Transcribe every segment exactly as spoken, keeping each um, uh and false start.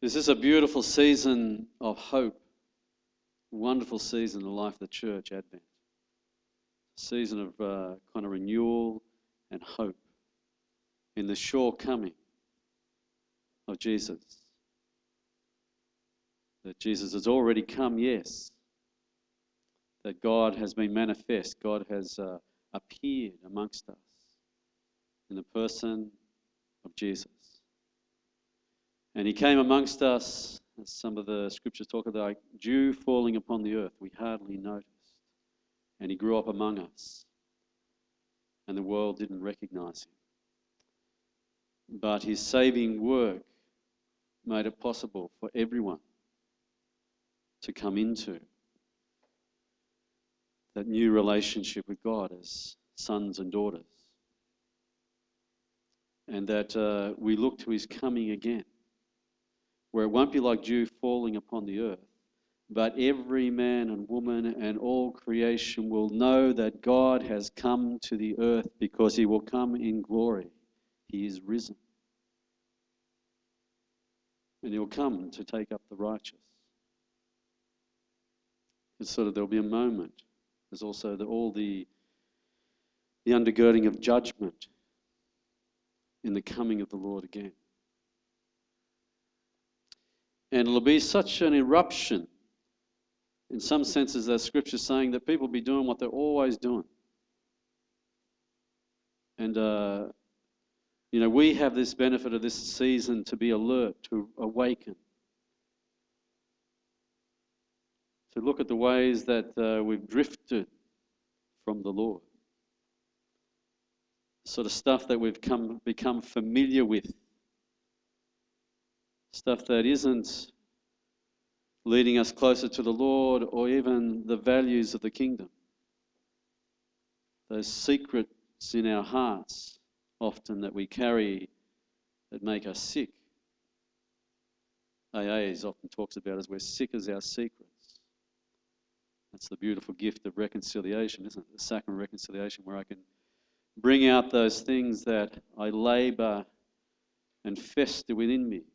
This is a beautiful season of hope, a wonderful season in the life of the church, Advent. A season of uh, kind of renewal and hope in the sure coming of Jesus. That Jesus has already come, yes. That God has been manifest. God has uh, appeared amongst us in the person of Jesus. And he came amongst us, as some of the scriptures talk about, like dew falling upon the earth. We hardly noticed. And he grew up among us. And the world didn't recognize him. But his saving work made it possible for everyone to come into that new relationship with God as sons and daughters. And that uh, we look to his coming again, where it won't be like dew falling upon the earth, but every man and woman and all creation will know that God has come to the earth because he will come in glory. He is risen. And he'll come to take up the righteous. It's sort of, there'll be a moment. There's also the, all the, the undergirding of judgment in the coming of the Lord again. And it'll be such an eruption, in some senses, as Scripture's saying, that people will be doing what they're always doing. And, uh, you know, we have this benefit of this season to be alert, to awaken, to look at the ways that uh, we've drifted from the Lord. Sort of stuff that we've come become familiar with. Stuff that isn't leading us closer to the Lord or even the values of the kingdom. Those secrets in our hearts often that we carry that make us sick. A A is often talks about as we're sick as our secrets. That's the beautiful gift of reconciliation, isn't it? The sacrament of reconciliation, where I can bring out those things that I labour and fester within me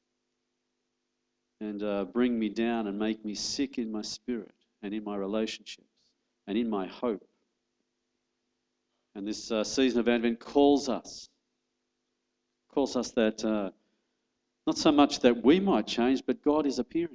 and uh, bring me down and make me sick in my spirit and in my relationships and in my hope. And this uh, season of Advent calls us, calls us that uh, not so much that we might change, but God is appearing.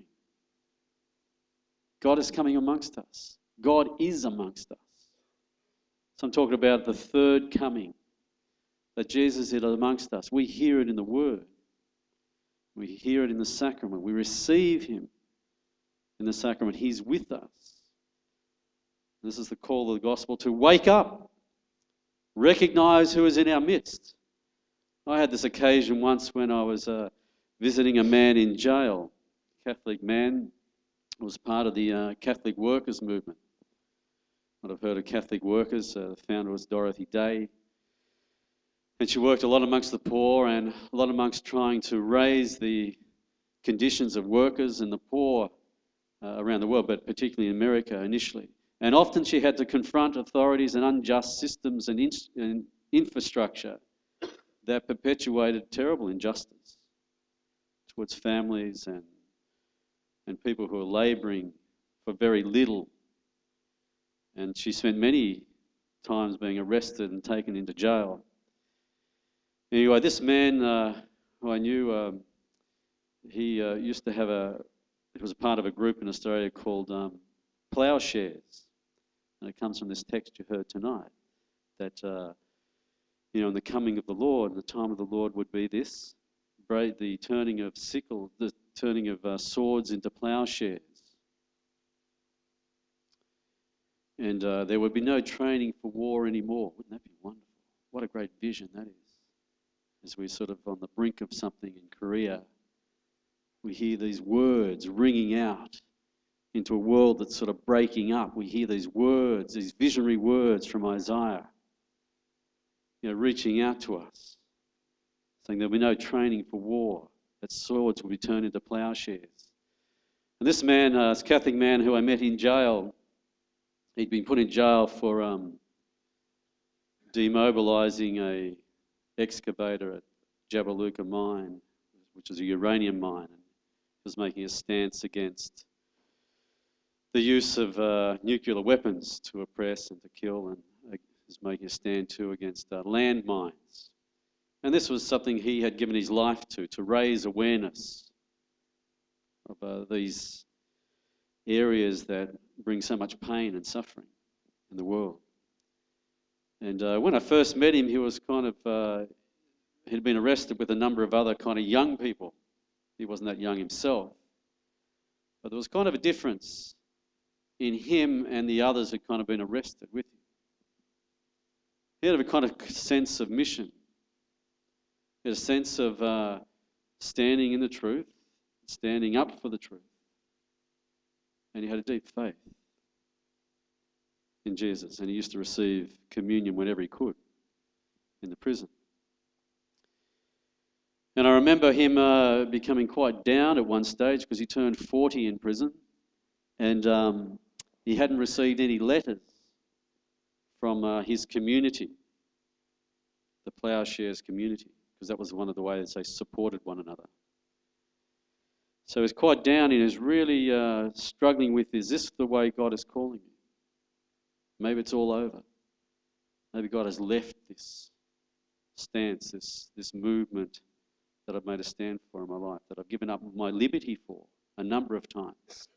God is coming amongst us. God is amongst us. So I'm talking about the third coming, that Jesus is amongst us. We hear it in the Word. We hear it in the sacrament. We receive him in the sacrament. He's with us. This is the call of the gospel to wake up, recognize who is in our midst. I had this occasion once when I was uh, visiting a man in jail, a Catholic man. It was part of the uh, Catholic Workers movement. I'd have heard of Catholic Workers. Uh, the founder was Dorothy Day. And she worked a lot amongst the poor and a lot amongst trying to raise the conditions of workers and the poor uh, around the world, but particularly in America initially. And often she had to confront authorities and unjust systems and, in- and infrastructure that perpetuated terrible injustice towards families and, and people who are labouring for very little. And she spent many times being arrested and taken into jail. Anyway, this man uh, who I knew, um, he uh, used to have a, it was a part of a group in Australia called um, Ploughshares. And it comes from this text you heard tonight, that, uh, you know, in the coming of the Lord, the time of the Lord would be this, the turning of sickle, the turning of uh, swords into ploughshares. And uh, there would be no training for war anymore. Wouldn't that be wonderful? What a great vision that is. As we're sort of on the brink of something in Korea, we hear these words ringing out into a world that's sort of breaking up. We hear these words, these visionary words from Isaiah, you know, reaching out to us, saying there'll be no training for war, that swords will be turned into ploughshares. And this man, uh, this Catholic man who I met in jail, he'd been put in jail for um, demobilising a excavator at Jabiluka mine, which is a uranium mine. was making a stance against the use of uh, nuclear weapons to oppress and to kill, and uh, was making a stand too against uh, landmines. And this was something he had given his life to, to raise awareness of uh, these areas that bring so much pain and suffering in the world. And uh, when I first met him, he was kind of, uh, he'd been arrested with a number of other kind of young people. He wasn't that young himself. But there was kind of a difference in him and the others who'd kind of been arrested with him. He had a kind of sense of mission. He had a sense of uh, standing in the truth, standing up for the truth. And he had a deep faith in Jesus. And he used to receive communion whenever he could in the prison. And I remember him uh, becoming quite down at one stage because he turned forty in prison. And um, he hadn't received any letters from uh, his community, the Ploughshares community, because that was one of the ways they supported one another. So he was quite down and he was really uh, struggling with, is this the way God is calling me? Maybe it's all over. Maybe God has left this stance, this, this movement that I've made a stand for in my life, that I've given up my liberty for a number of times.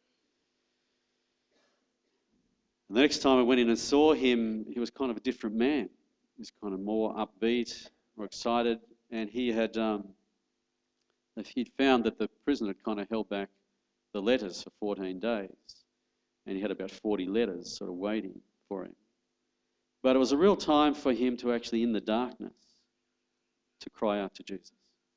And the next time I went in and saw him, he was kind of a different man. He was kind of more upbeat, more excited, and he had um, he'd found that the prison had kind of held back the letters for fourteen days, and he had about forty letters sort of waiting for him. But it was a real time for him to actually, in the darkness, to cry out to Jesus.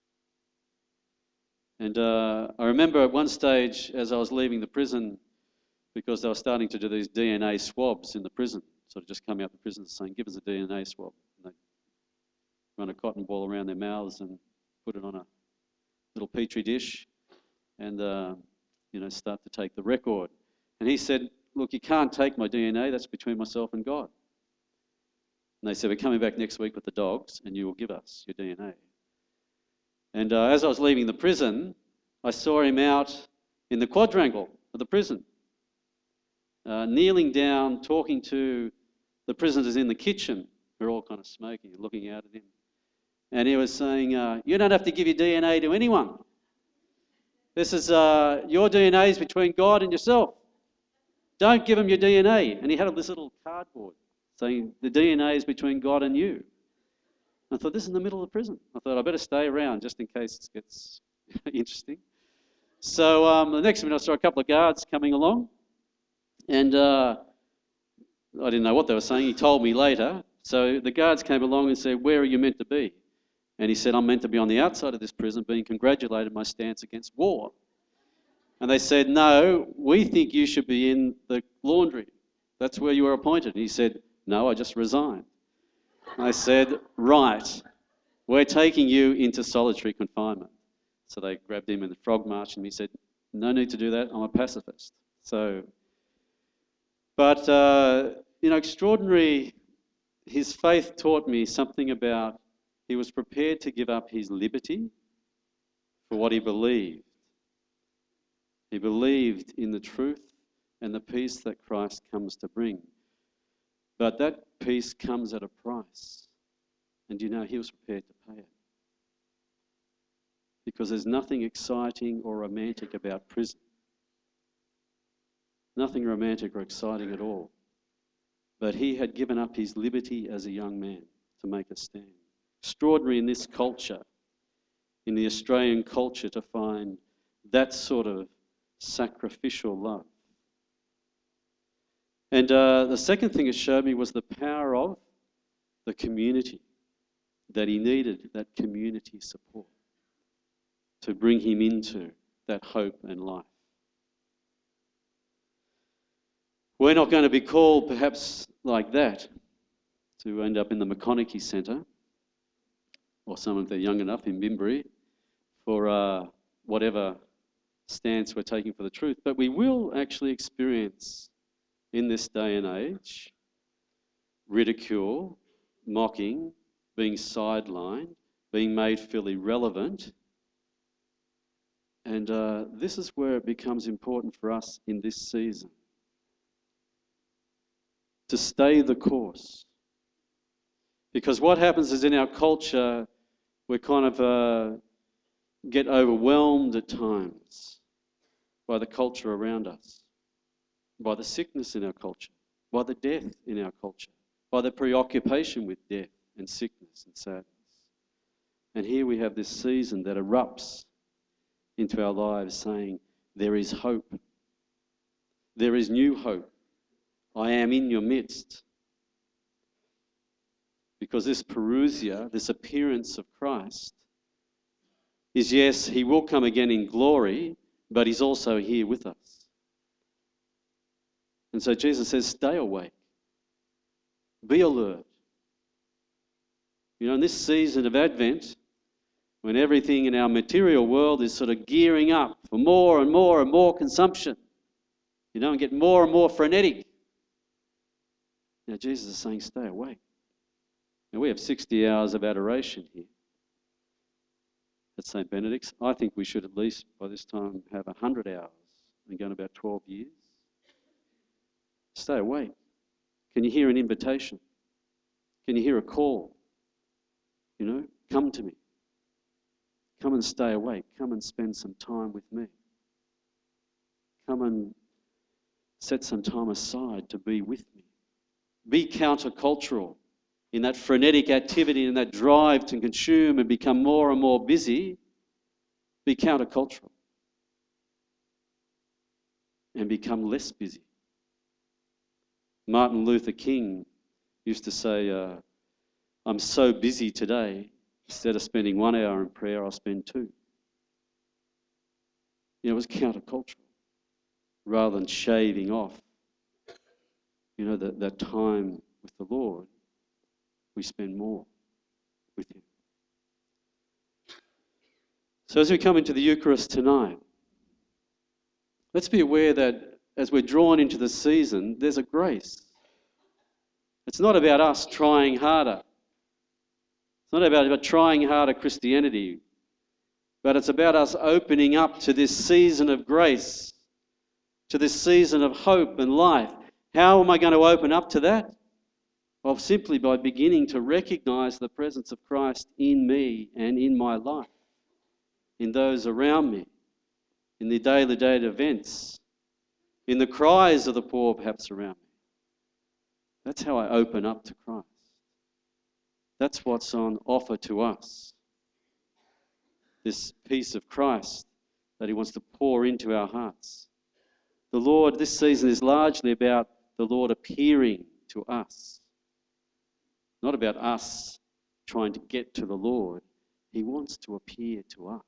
And uh, I remember at one stage, as I was leaving the prison, because they were starting to do these D N A swabs in the prison, sort of just coming out the prison saying, give us a D N A swab. And they run a cotton ball around their mouths and put it on a little petri dish and, uh, you know, start to take the record. And he said, look, you can't take my D N A, that's between myself and God. And they said, we're coming back next week with the dogs and you will give us your D N A. And uh, as I was leaving the prison, I saw him out in the quadrangle of the prison, uh, kneeling down, talking to the prisoners in the kitchen. We're all kind of smoking and looking out at him. And he was saying, uh, you don't have to give your D N A to anyone. This is, uh, your D N A is between God and yourself. Don't give him your D N A. And he had this little cardboard saying, the D N A is between God and you. I thought, this is in the middle of the prison. I thought, I better stay around just in case it gets interesting. So um, the next minute I saw a couple of guards coming along. And uh, I didn't know what they were saying. He told me later. So the guards came along and said, where are you meant to be? And he said, I'm meant to be on the outside of this prison being congratulated on my stance against war. And they said, no, we think you should be in the laundry. That's where you were appointed. And he said, no, I just resigned. I said, right, we're taking you into solitary confinement. So they grabbed him in the frog march and he said, no need to do that, I'm a pacifist. So, but, uh, you know, extraordinary, his faith taught me something about he was prepared to give up his liberty for what he believed. He believed in the truth and the peace that Christ comes to bring. But that peace comes at a price. And you know, he was prepared to pay it. Because there's nothing exciting or romantic about prison. Nothing romantic or exciting at all. But he had given up his liberty as a young man to make a stand. Extraordinary in this culture, in the Australian culture, to find that sort of sacrificial love. And uh, the second thing it showed me was the power of the community, that he needed that community support to bring him into that hope and life. We're not going to be called perhaps like that to end up in the McConaughey Centre, or some of them young enough in Bimberi, for uh, whatever stance we're taking for the truth. But we will actually experience in this day and age ridicule, mocking, being sidelined, being made feel irrelevant And uh, this is where it becomes important for us in this season to stay the course. Because what happens is in our culture, we kind of uh, get overwhelmed at times by the culture around us, by the sickness in our culture, by the death in our culture, by the preoccupation with death and sickness and sadness. And here we have this season that erupts into our lives saying, there is hope. There is new hope. I am in your midst. Because this parousia, this appearance of Christ, is yes, he will come again in glory, but he's also here with us. And so Jesus says, stay awake. Be alert. You know, in this season of Advent, when everything in our material world is sort of gearing up for more and more and more consumption, you know, and get more and more frenetic. Now Jesus is saying, stay awake. Now we have sixty hours of adoration here at Saint Benedict's. I think we should at least by this time have one hundred hours. We've been going about twelve years. Stay awake. Can you hear an invitation? Can you hear a call? You know, come to me. Come and stay awake. Come and spend some time with me. Come and set some time aside to be with me. Be countercultural in that frenetic activity and that drive to consume and become more and more busy. Be countercultural and become less busy. Martin Luther King used to say, uh, I'm so busy today, instead of spending one hour in prayer, I'll spend two. You know, it was countercultural, rather than shaving off, you know, that, that time with the Lord, we spend more with him. So as we come into the Eucharist tonight, let's be aware that as we're drawn into the season, there's a grace. It's not about us trying harder. It's not about, about trying harder Christianity, but it's about us opening up to this season of grace, to this season of hope and life. How am I going to open up to that? Well, simply by beginning to recognize the presence of Christ in me and in my life, in those around me, in the day-to-day events, in the cries of the poor perhaps around me. That's how I open up to Christ. That's what's on offer to us. This peace of Christ that he wants to pour into our hearts. The Lord, this season is largely about the Lord appearing to us. Not about us trying to get to the Lord. He wants to appear to us.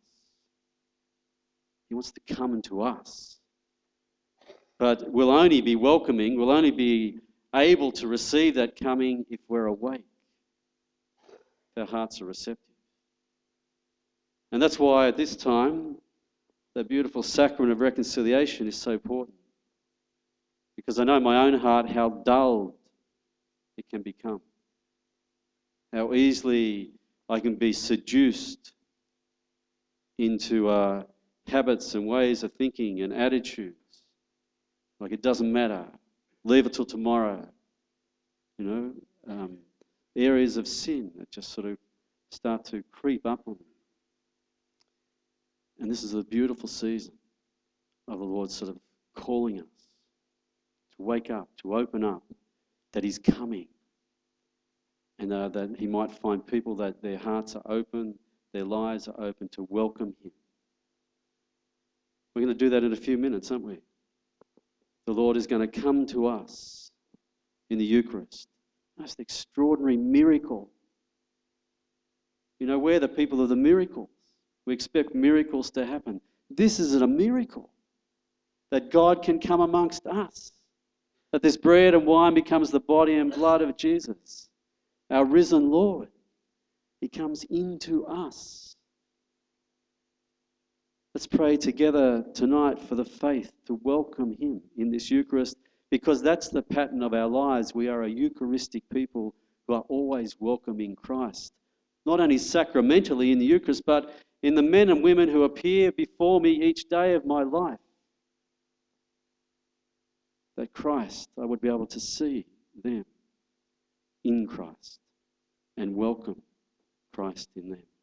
He wants to come into us. But we'll only be welcoming, we'll only be able to receive that coming if we're awake. If our hearts are receptive. And that's why at this time, the beautiful sacrament of reconciliation is so important. Because I know in my own heart how dulled it can become. How easily I can be seduced into uh, habits and ways of thinking and attitudes. Like it doesn't matter. Leave it till tomorrow. You know, um, areas of sin that just sort of start to creep up on me. And this is a beautiful season of the Lord sort of calling us to wake up, to open up, that he's coming. And uh, that he might find people that their hearts are open, their lives are open to welcome him. We're going to do that in a few minutes, aren't we? The Lord is going to come to us in the Eucharist. Most extraordinary miracle. You know, we're the people of the miracles. We expect miracles to happen. This is a miracle. That God can come amongst us. That this bread and wine becomes the body and blood of Jesus, our risen Lord. He comes into us. Let's pray together tonight for the faith to welcome him in this Eucharist, because that's the pattern of our lives. We are a Eucharistic people who are always welcoming Christ. Not only sacramentally in the Eucharist, but in the men and women who appear before me each day of my life, that Christ, I would be able to see them in Christ and welcome Christ in them.